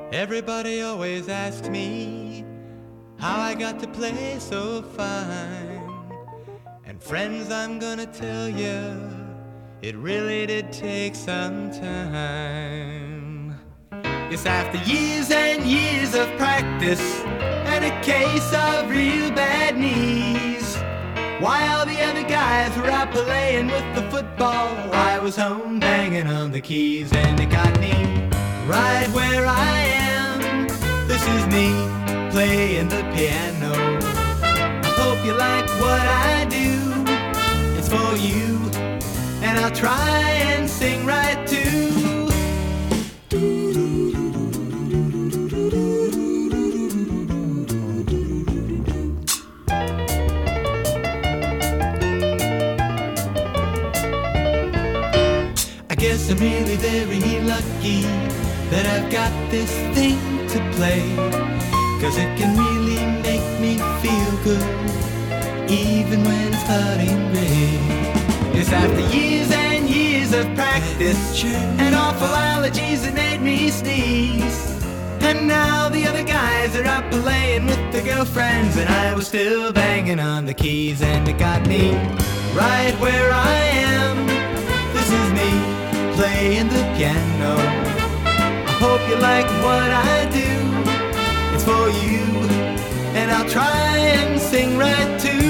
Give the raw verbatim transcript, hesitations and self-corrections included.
Everybody always asks me how I got to play so fine. And friends, I'm gonna tell you, it really did take some time. It's after years and years of practice and a case of real bad knees. While the other guys were out playing with the football, I was home banging on the keys, and it got me right where I am. This is me playing the piano. I hope you like what I do. It's for you, and I'll try and sing right too. I guess I'm really very lucky that I've got this thing to play, 'cause it can really make me feel good, even when it's flooding rain. It's after years and years of practice and awful allergies that made me sneeze. And now the other guys are out playing with their girlfriends, and I was still banging on the keys, and it got me right where I am. This is me playing the piano. I hope you like what I do. It's for you, and I'll try and sing right too.